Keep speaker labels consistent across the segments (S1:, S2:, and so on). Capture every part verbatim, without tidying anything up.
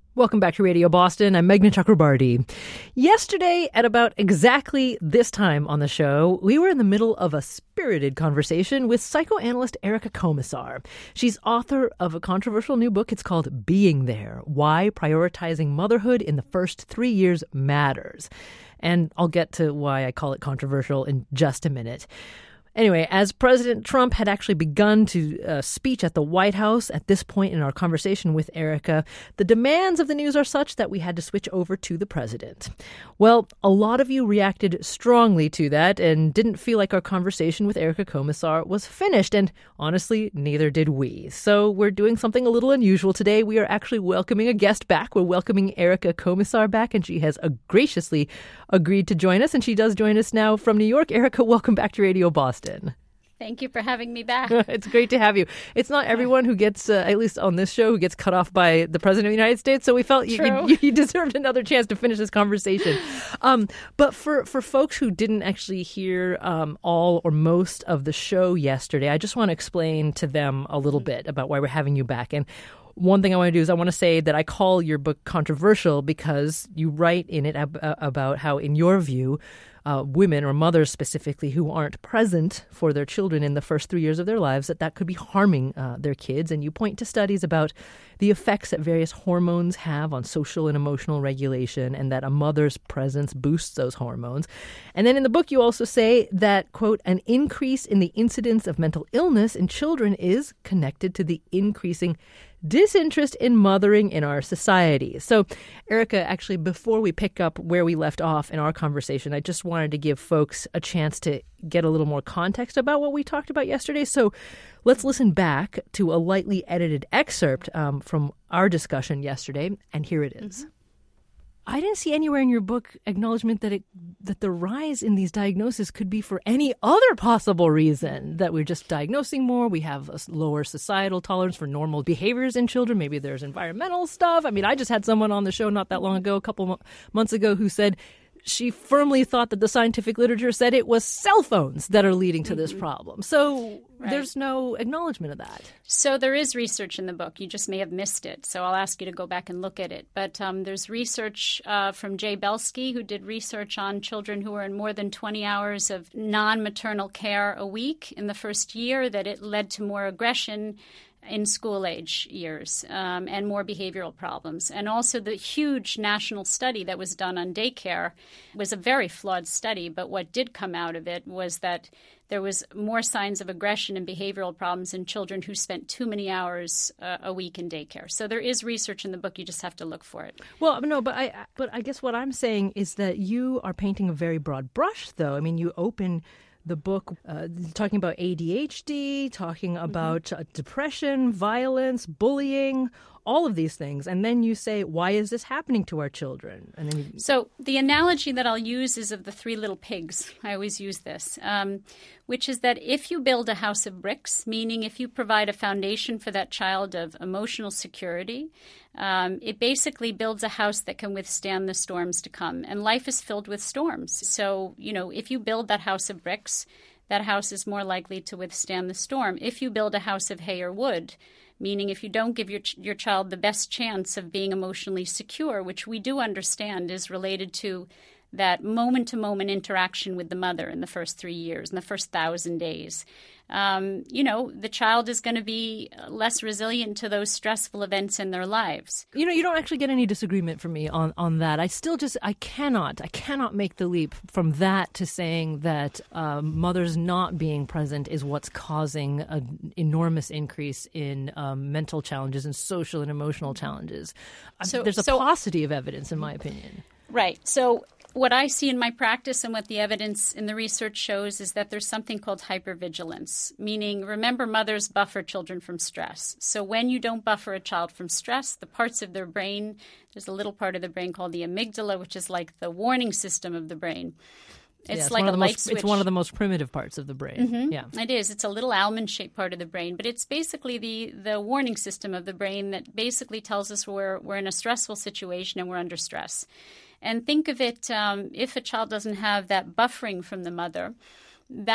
S1: Welcome back to Radio Boston. I'm Meghna Chakrabarti. Yesterday, at about exactly this time on the show, we were in the middle of a spirited conversation with psychoanalyst Erica Komisar. She's author of a controversial new book. It's called Being There: Why Prioritizing Motherhood in the First Three Years Matters. And I'll get to why I call it controversial in just a minute. Anyway, as President Trump had actually begun to uh, speech at the White House at this point in our conversation with Erica, the demands of the news are such that we had to switch over to the president. Well, a lot of you reacted strongly to that and didn't feel like our conversation with Erica Komisar was finished, and honestly, neither did we. So we're doing something a little unusual today. We are actually welcoming a guest back. We're welcoming Erica Komisar back, and she has uh, graciously agreed to join us, and she does join us now from New York. Erica, welcome back to Radio Boston.
S2: Thank you for having me back.
S1: It's great to have you. It's not everyone who gets, uh, at least on this show, who gets cut off by the President of the United States. So we felt you, you, you deserved another chance to finish this conversation. Um, but for, for folks who didn't actually hear um, all or most of the show yesterday, I just want to explain to them a little bit about why we're having you back. And one thing I want to do is I want to say that I call your book controversial because you write in it ab- about how, in your view, Uh, women or mothers specifically who aren't present for their children in the first three years of their lives, that that could be harming uh, their kids. And you point to studies about the effects that various hormones have on social and emotional regulation, and that a mother's presence boosts those hormones. And then in the book, you also say that, quote, an increase in the incidence of mental illness in children is connected to the increasing disinterest in mothering in our society. So, Erica, actually, before we pick up where we left off in our conversation, I just wanted to give folks a chance to get a little more context about what we talked about yesterday. So let's listen back to a lightly edited excerpt um, from our discussion yesterday, and here it is. Mm-hmm. I didn't see anywhere in your book acknowledgement that it that the rise in these diagnoses could be for any other possible reason, that we're just diagnosing more, we have a lower societal tolerance for normal behaviors in children, maybe there's environmental stuff. I mean, I just had someone on the show not that long ago, a couple mo- months ago, who said she firmly thought that the scientific literature said it was cell phones that are leading to mm-hmm. this problem. So right. There's no acknowledgement of that.
S2: So there is research in the book. You just may have missed it. So I'll ask you to go back and look at it. But um, there's research uh, from Jay Belsky, who did research on children who were in more than twenty hours of non-maternal care a week in the first year, that it led to more aggression in school-age years um, and more behavioral problems. And also the huge national study that was done on daycare was a very flawed study, but what did come out of it was that there was more signs of aggression and behavioral problems in children who spent too many hours uh, a week in daycare. So there is research in the book. You just have to look for it.
S1: Well, no, but I, but I guess what I'm saying is that you are painting a very broad brush, though. I mean, you open the book uh, talking about A D H D, talking about mm-hmm. uh, depression, violence, bullying, all of these things. And then you say, why is this happening to our children? And then you...
S2: So the analogy that I'll use is of the three little pigs. I always use this, um, which is that if you build a house of bricks, meaning if you provide a foundation for that child of emotional security, um, it basically builds a house that can withstand the storms to come. And life is filled with storms. So, you know, if you build that house of bricks, that house is more likely to withstand the storm. If you build a house of hay or wood, meaning if you don't give your your child the best chance of being emotionally secure, which we do understand is related to that moment-to-moment interaction with the mother in the first three years, in the first thousand days, um, you know, the child is going to be less resilient to those stressful events in their lives.
S1: You know, you don't actually get any disagreement from me on, on that. I still just, I cannot, I cannot make the leap from that to saying that um, mothers not being present is what's causing an enormous increase in um, mental challenges and social and emotional challenges. So, There's a so, paucity of evidence, in my opinion.
S2: Right. So what I see in my practice and what the evidence in the research shows is that there's something called hypervigilance, meaning, remember, mothers buffer children from stress. So when you don't buffer a child from stress, the parts of their brain, there's a little part of the brain called the amygdala, which is like the warning system of the brain. It's
S1: yeah, it's
S2: like a light
S1: most,
S2: switch.
S1: It's one of the most primitive parts of the brain.
S2: Mm-hmm.
S1: Yeah,
S2: it is. It's a little almond-shaped part of the brain, but it's basically the, the warning system of the brain that basically tells us we're, we're in a stressful situation and we're under stress. And think of it, um, if a child doesn't have that buffering from the mother, that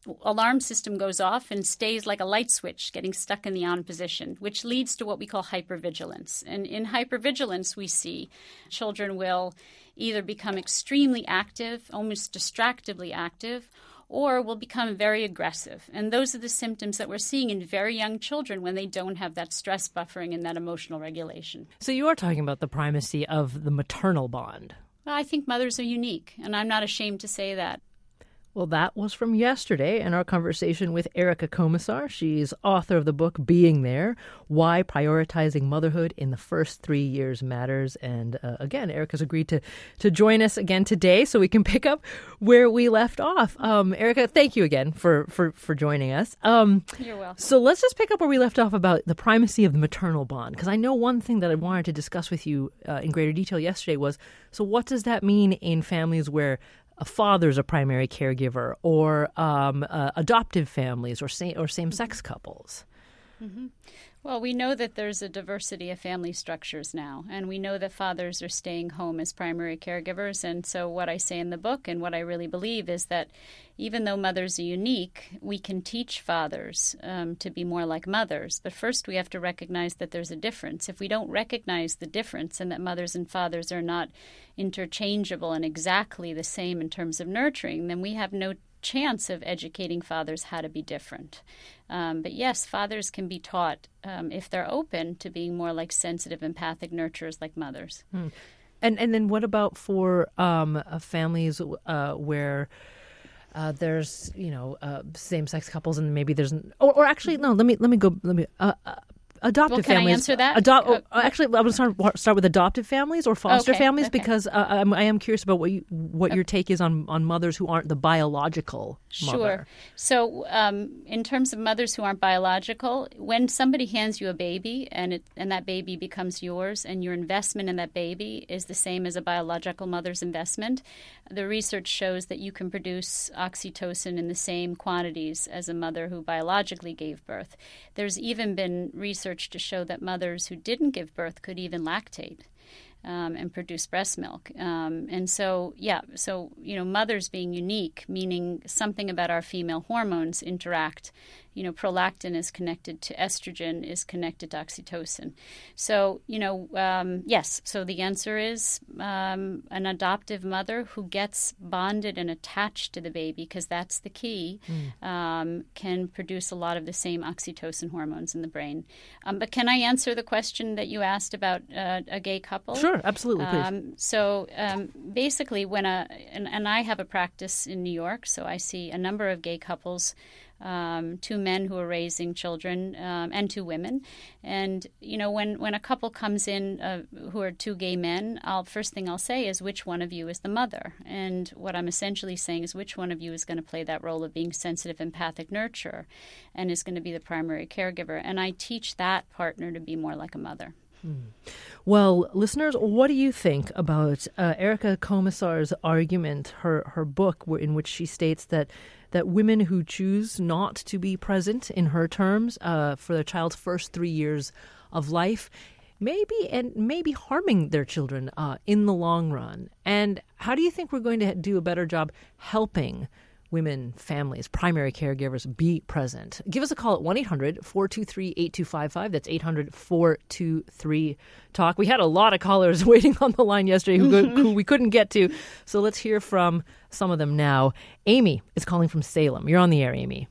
S2: alarm system goes off and stays like a light switch, getting stuck in the on position, which leads to what we call hypervigilance. And in hypervigilance, we see children will either become extremely active, almost distractedly active, or will become very aggressive. And those are the symptoms that we're seeing in very young children when they don't have that stress buffering and that emotional regulation.
S1: So you are talking about the primacy of the maternal bond.
S2: Well, I think mothers are unique, and I'm not ashamed to say that.
S1: Well, that was from yesterday in our conversation with Erica Komisar. She's author of the book Being There, Why Prioritizing Motherhood in the First Three Years Matters. And uh, again, Erica's agreed to, to join us again today so we can pick up where we left off. Um, Erica, thank you again for, for, for joining us. Um,
S2: You're welcome.
S1: So let's just pick up where we left off about the primacy of the maternal bond, because I know one thing that I wanted to discuss with you uh, in greater detail yesterday was, so what does that mean in families where a father's a primary caregiver, or um, uh, adoptive families, or sa- or same-sex couples?
S2: Mm-hmm. Well, we know that there's a diversity of family structures now, and we know that fathers are staying home as primary caregivers. And so what I say in the book and what I really believe is that even though mothers are unique, we can teach fathers um, to be more like mothers. But first we have to recognize that there's a difference. If we don't recognize the difference and that mothers and fathers are not interchangeable and exactly the same in terms of nurturing, then we have no chance of educating fathers how to be different. Um, but yes, fathers can be taught, um, if they're open, to being more like sensitive, empathic nurturers like mothers.
S1: Hmm. And and then what about for um, uh, families uh, where uh, there's you know uh, same-sex couples and maybe there's or, or actually no let me let me go let me. Uh, uh, Adoptive
S2: well, can
S1: families.
S2: I answer that?
S1: Adopt,
S2: uh,
S1: oh, actually, I would start, start with adoptive families or foster
S2: okay,
S1: families
S2: okay.
S1: because uh, I'm, I am curious about what you, what
S2: okay.
S1: your take is on, on mothers who aren't the biological mother.
S2: Sure. So um, in terms of mothers who aren't biological, when somebody hands you a baby and it, and that baby becomes yours and your investment in that baby is the same as a biological mother's investment, the research shows that you can produce oxytocin in the same quantities as a mother who biologically gave birth. There's even been research to show that mothers who didn't give birth could even lactate um, and produce breast milk. Um, and so, yeah, so, you know, mothers being unique, meaning something about our female hormones interact. You know, prolactin is connected to estrogen, is connected to oxytocin. So, you know, um, yes, so the answer is um, an adoptive mother who gets bonded and attached to the baby, because that's the key, mm. um, can produce a lot of the same oxytocin hormones in the brain. Um, but can I answer the question that you asked about uh, a gay couple?
S1: Sure, absolutely, please.
S2: Um, so um, basically when a, and, and I have a practice in New York, so I see a number of gay couples, Um, two men who are raising children um, and two women. And, you know, when, when a couple comes in uh, who are two gay men, I'll first thing I'll say is which one of you is the mother? And what I'm essentially saying is which one of you is going to play that role of being sensitive, empathic nurturer and is going to be the primary caregiver. And I teach that partner to be more like a mother.
S1: Hmm. Well, listeners, what do you think about uh, Erica Komisar's argument, her, her book, in which she states that that women who choose not to be present, in her terms, uh, for their child's first three years of life, maybe and maybe harming their children uh, in the long run? And how do you think we're going to do a better job helping women, families, primary caregivers be present? Give us a call at one eight hundred four two three eight two five five. That's eight hundred four two three talk. We had a lot of callers waiting on the line yesterday who, who we couldn't get to. So let's hear from some of them now. Amy is calling from Salem. You're on the air, Amy.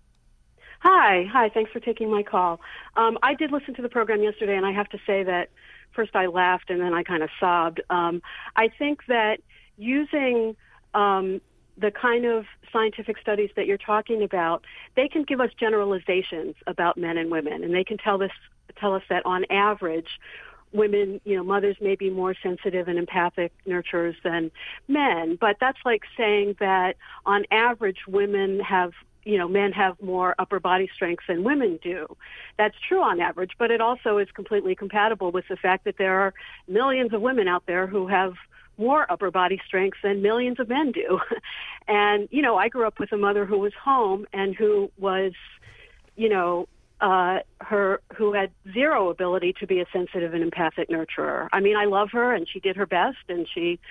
S3: Hi. Hi. Thanks for taking my call. Um, I did listen to the program yesterday, and I have to say that first I laughed and then I kind of sobbed. Um, I think that using um, the kind of scientific studies that you're talking about, they can give us generalizations about men and women, and they can tell us tell us that on average, women, you know, mothers may be more sensitive and empathic nurturers than men. But that's like saying that on average, women have, you know, men have more upper body strength than women do. That's true on average, but it also is completely compatible with the fact that there are millions of women out there who have more upper body strength than millions of men do. And, you know, I grew up with a mother who was home and who was, you know, uh, her, who had zero ability to be a sensitive and empathic nurturer. I mean, I love her and she did her best and she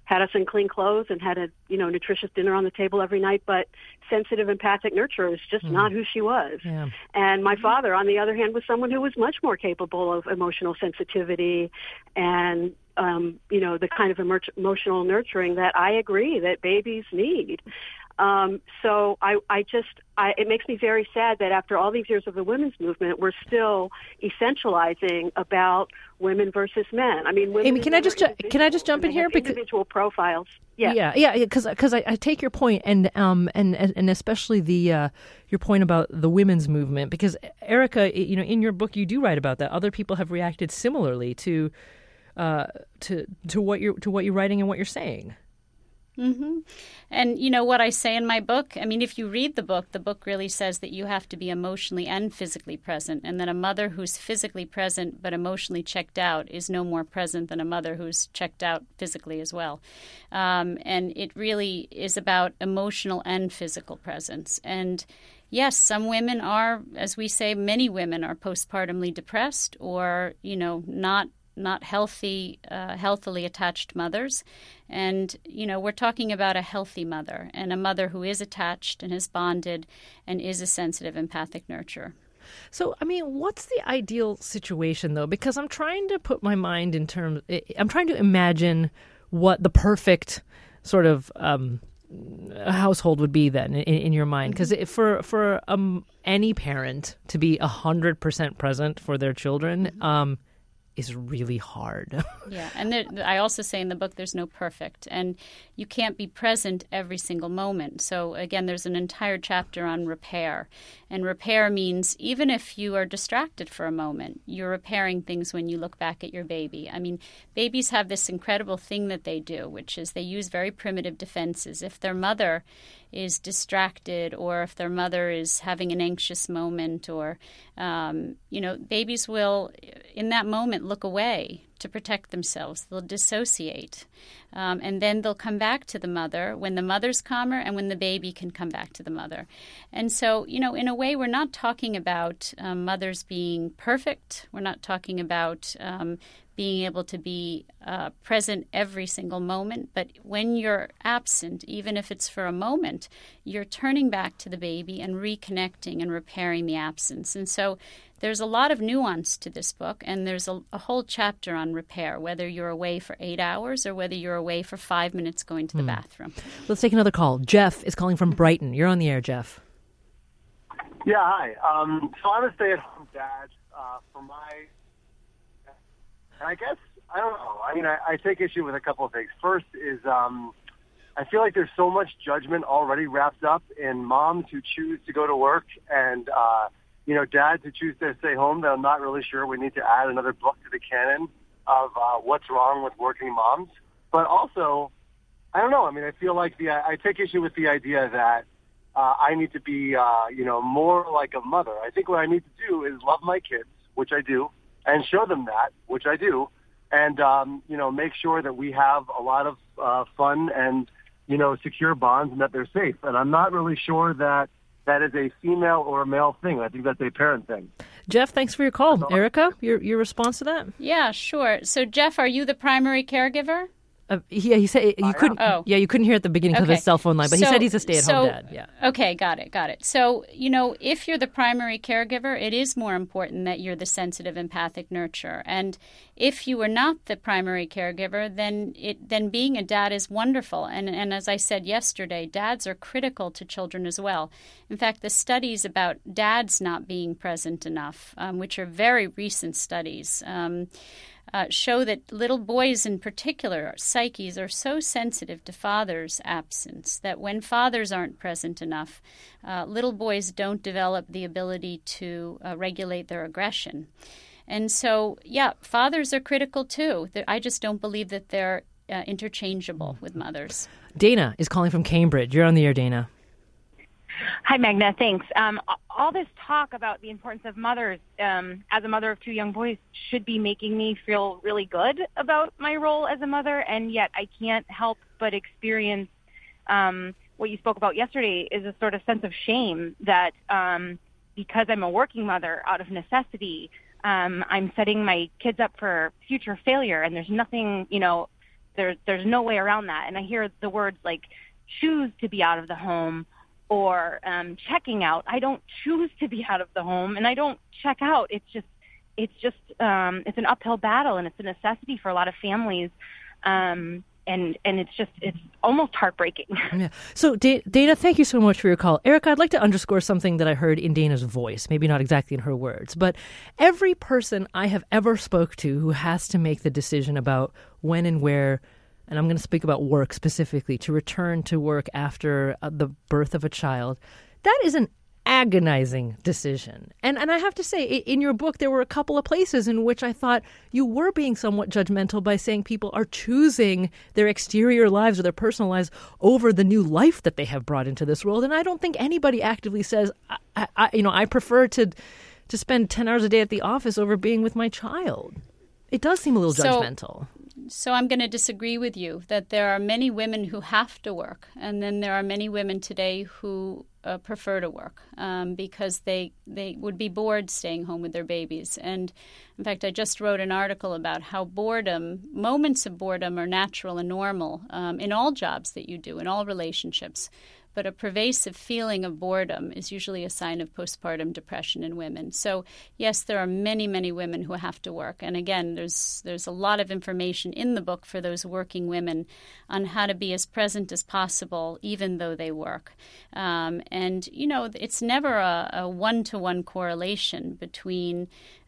S3: had us in clean clothes and had a, you know, nutritious dinner on the table every night, but sensitive, empathic nurturer is just mm. not who she was.
S1: Yeah.
S3: And my father, on the other hand, was someone who was much more capable of emotional sensitivity and, um, you know, the kind of emer- emotional nurturing that I agree that babies need. Um, so I, I just, I, it makes me very sad that after all these years of the women's movement, we're still essentializing about women versus men. I mean, women
S1: Amy, can I just ju- can I just jump in here
S3: because individual profiles? Yeah,
S1: yeah, yeah, because because I, I take your point, and um and and especially the uh, your point about the women's movement, because Erica, you know, in your book you do write about that. Other people have reacted similarly to uh to to what you're to what you're writing and what you're saying.
S2: Mm-hmm. And, you know, what I say in my book, I mean, if you read the book, the book really says that you have to be emotionally and physically present, and that a mother who's physically present but emotionally checked out is no more present than a mother who's checked out physically as well. Um, and it really is about emotional and physical presence. And yes, some women are, as we say, many women are postpartumly depressed or, you know, not not healthy, uh, healthily attached mothers. And, you know, we're talking about a healthy mother and a mother who is attached and is bonded and is a sensitive, empathic nurturer.
S1: So, I mean, what's the ideal situation, though? Because I'm trying to put my mind in terms, I'm trying to imagine what the perfect sort of um, household would be then in, in your mind. Because mm-hmm. for, for um, any parent to be one hundred percent present for their children, mm-hmm. um, is really hard.
S2: Yeah, and there, I also say in the book there's no perfect, and you can't be present every single moment. So again, there's an entire chapter on repair, and repair means even if you are distracted for a moment, you're repairing things when you look back at your baby. I mean, babies have this incredible thing that they do, which is they use very primitive defenses. If their mother is distracted or if their mother is having an anxious moment or, um, you know, babies will, in that moment, look away to protect themselves. They'll dissociate. Um, and then they'll come back to the mother when the mother's calmer and when the baby can come back to the mother. And so, you know, in a way, we're not talking about um, mothers being perfect. We're not talking about um, being able to be uh, present every single moment. But when you're absent, even if it's for a moment, you're turning back to the baby and reconnecting and repairing the absence. And so there's a lot of nuance to this book, and there's a, a whole chapter on repair, whether you're away for eight hours or whether you're away for five minutes going to the mm. bathroom.
S1: Let's take another call. Jeff is calling from Brighton. You're on the air, Jeff.
S4: Yeah, hi. Um, so I'm a stay-at-home dad uh, for my... I guess, I don't know. I mean, I, I take issue with a couple of things. First is um, I feel like there's so much judgment already wrapped up in moms who choose to go to work and... Uh, you know, dads who choose to stay home, they're not really sure we need to add another book to the canon of uh, what's wrong with working moms. But also, I don't know. I mean, I feel like the I take issue with the idea that uh, I need to be, uh, you know, more like a mother. I think what I need to do is love my kids, which I do, and show them that, which I do, and, um, you know, make sure that we have a lot of uh, fun and, you know, secure bonds and that they're safe. And I'm not really sure that that is a female or a male thing. I think that's a parent thing.
S1: Jeff, thanks for your call. Erica, your your response to that?
S2: Yeah, sure. So, Jeff, are you the primary caregiver?
S1: Uh, yeah, he said you couldn't.
S2: Oh.
S1: Yeah, you couldn't hear at the beginning because
S2: okay.
S1: of his cell phone line, but
S2: so,
S1: he said he's a stay-at-home
S2: so,
S1: dad. Yeah.
S2: Okay, got it, got it. So, you know, if you're the primary caregiver, it is more important that you're the sensitive, empathic nurturer. And if you are not the primary caregiver, then it then being a dad is wonderful. And and as I said yesterday, dads are critical to children as well. In fact, the studies about dads not being present enough, um, which are very recent studies. Um, Uh, show that little boys in particular, psyches, are so sensitive to father's absence that when fathers aren't present enough, uh, little boys don't develop the ability to uh, regulate their aggression. And so, yeah, fathers are critical too. They're, I just don't believe that they're uh, interchangeable with mothers.
S1: Dana is calling from Cambridge. You're on the air, Dana.
S5: Hi, Magna. Thanks. Um, all this talk about the importance of mothers um, as a mother of two young boys should be making me feel really good about my role as a mother, and yet I can't help but experience um, what you spoke about yesterday is a sort of sense of shame that um, because I'm a working mother out of necessity, um, I'm setting my kids up for future failure, and there's nothing, you know, there's there's no way around that. And I hear the words like choose to be out of the home or um, checking out. I don't choose to be out of the home, and I don't check out. It's just it's just um, it's an uphill battle, and it's a necessity for a lot of families. Um, And and it's just, it's almost heartbreaking.
S1: Yeah. So, D- Dana, thank you so much for your call. Erica, I'd like to underscore something that I heard in Dana's voice, maybe not exactly in her words, but every person I have ever spoke to who has to make the decision about when and where, and I'm going to speak about work specifically, to return to work after uh, the birth of a child, that is an agonizing decision. And and I have to say, in your book, there were a couple of places in which I thought you were being somewhat judgmental by saying people are choosing their exterior lives or their personal lives over the new life that they have brought into this world. And I don't think anybody actively says, I, I, you know, I prefer to to spend ten hours a day at the office over being with my child. It does seem a little
S2: so,
S1: judgmental.
S2: So I'm going to disagree with you that there are many women who have to work, and then there are many women today who uh, prefer to work um, because they they would be bored staying home with their babies. And in fact, I just wrote an article about how boredom, moments of boredom, are natural and normal um, in all jobs that you do, in all relationships. But a pervasive feeling of boredom is usually a sign of postpartum depression in women. So, yes, there are many, many women who have to work. And again, there's there's a lot of information in the book for those working women on how to be as present as possible, even though they work. Um, and, you know, it's never a, a one-to-one correlation between,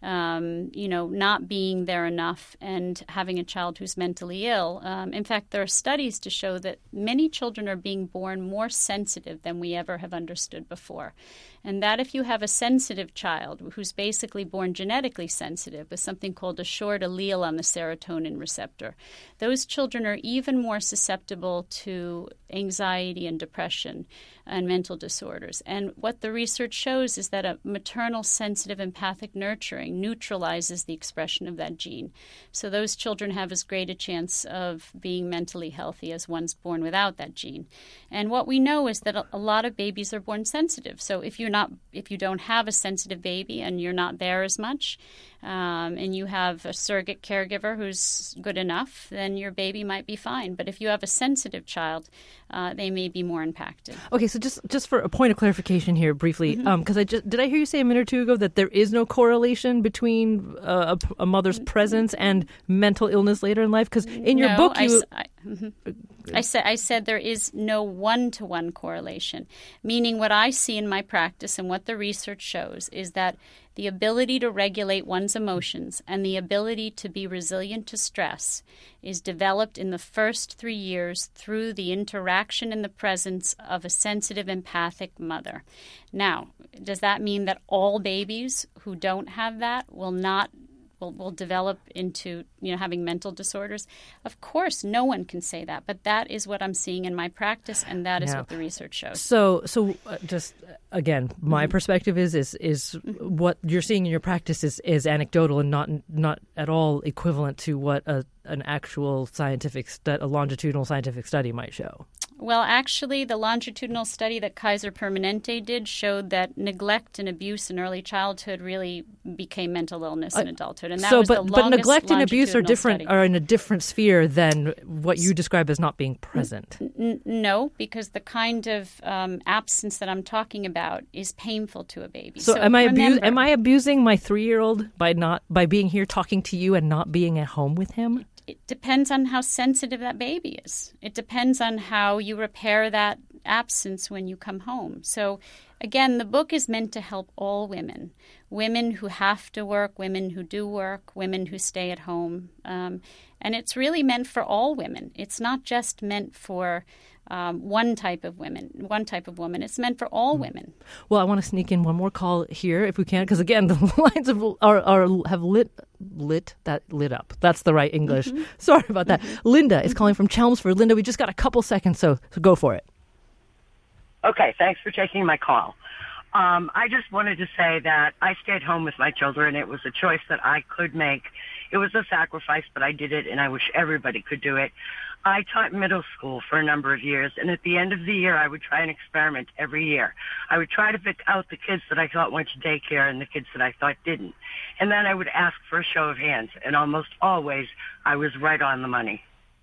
S2: um, you know, not being there enough and having a child who's mentally ill. Um, in fact, there are studies to show that many children are being born more sensitive than we ever have understood before. And that if you have a sensitive child who's basically born genetically sensitive with something called a short allele on the serotonin receptor, those children are even more susceptible to anxiety and depression and mental disorders. And what the research shows is that a maternal sensitive empathic nurturing neutralizes the expression of that gene. So those children have as great a chance of being mentally healthy as ones born without that gene. And what we know is that a lot of babies are born sensitive. So if you're not, if you don't have a sensitive baby and you're not there as much, um, and you have a surrogate caregiver who's good enough, then your baby might be fine. But if you have a sensitive child, uh, they may be more impacted.
S1: Okay, so just just for a point of clarification here, briefly, because mm-hmm. um, I just did I hear you say a minute or two ago that there is no correlation between uh, a, a mother's presence and mental illness later in life? Because in your
S2: no,
S1: book, you.
S2: I, I, mm-hmm. I said I said there is no one-to-one correlation, meaning what I see in my practice and what the research shows is that the ability to regulate one's emotions and the ability to be resilient to stress is developed in the first three years through the interaction and the presence of a sensitive, empathic mother. Now, does that mean that all babies who don't have that will not Will, will develop into, you know, having mental disorders? Of course, no one can say that, but that is what I'm seeing in my practice, and that is yeah. what the research shows.
S1: So, so uh, just uh, again, my mm-hmm. perspective is is is mm-hmm. what you're seeing in your practice is, is anecdotal and not not at all equivalent to what a, an actual scientific stu- a longitudinal scientific study might show.
S2: Well, actually, the longitudinal study that Kaiser Permanente did showed that neglect and abuse in early childhood really became mental illness in uh, adulthood, and that
S1: so,
S2: was
S1: but,
S2: the
S1: but
S2: longest
S1: neglect and abuse are different,
S2: study.
S1: are in a different sphere than what you describe as not being present.
S2: N- no, because the kind of um, absence that I'm talking about is painful to a baby.
S1: So,
S2: so
S1: am I
S2: remember,
S1: abu- am I abusing my three-year-old by not by being here talking to you and not being at home with him?
S2: It depends on how sensitive that baby is. It depends on how you repair that absence when you come home. So, again, the book is meant to help all women, women who have to work, women who do work, women who stay at home. Um, and it's really meant for all women. It's not just meant for Um, one type of women, one type of woman. It's meant for all women.
S1: Well, I want to sneak in one more call here, if we can, because again, the lines have, are, are have lit lit that lit up. That's the right English. Mm-hmm. Sorry about that. Mm-hmm. Linda is calling from Chelmsford. Linda, we just got a couple seconds, so so go for it.
S6: Okay, thanks for taking my call. Um, I just wanted to say that I stayed home with my children. It was a choice that I could make. It was a sacrifice, but I did it, and I wish everybody could do it. I taught middle school for a number of years, and at the end of the year, I would try an experiment every year. I would try to pick out the kids that I thought went to daycare and the kids that I thought didn't. And then I would ask for a show of hands, and almost always I was right on the money.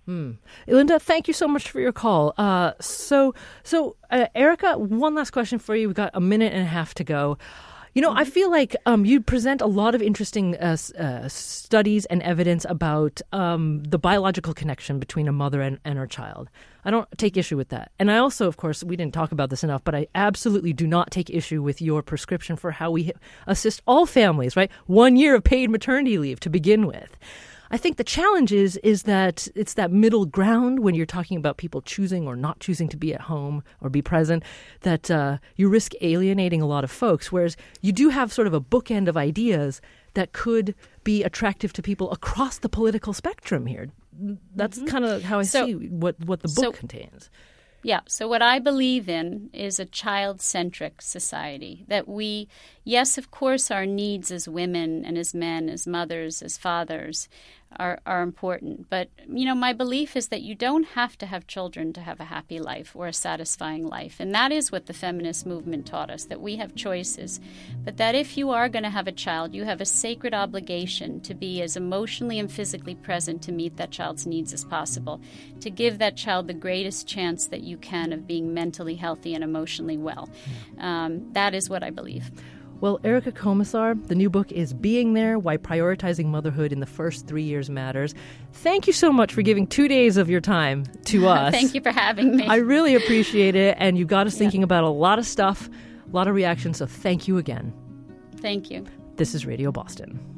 S1: Hmm. Linda, thank you so much for your call. Uh, so, so uh, Erica, one last question for you. We've got a minute and a half to go. You know, I feel like um, you present a lot of interesting uh, uh, studies and evidence about um, the biological connection between a mother and, and her child. I don't take issue with that. And I also, of course, we didn't talk about this enough, but I absolutely do not take issue with your prescription for how we assist all families, right? One year of paid maternity leave to begin with. I think the challenge is, is that it's that middle ground when you're talking about people choosing or not choosing to be at home or be present, that uh, you risk alienating a lot of folks, whereas you do have sort of a bookend of ideas that could be attractive to people across the political spectrum here. That's mm-hmm. kind of how I so, see what, what the book so, contains.
S2: Yeah. So what I believe in is a child-centric society, that we, yes, of course, our needs as women and as men, as mothers, as fathers are, are important. But, you know, my belief is that you don't have to have children to have a happy life or a satisfying life. And that is what the feminist movement taught us, that we have choices. But that if you are going to have a child, you have a sacred obligation to be as emotionally and physically present to meet that child's needs as possible, to give that child the greatest chance that you can of being mentally healthy and emotionally well. Um, that is what I believe.
S1: Well, Erica Komisar, the new book is Being There, Why Prioritizing Motherhood in the First Three Years Matters. Thank you so much for giving two days of your time to us.
S2: Thank you for having me.
S1: I really appreciate it, and you got us yeah. thinking about a lot of stuff, a lot of reactions, so thank you again.
S2: Thank you.
S1: This is Radio Boston.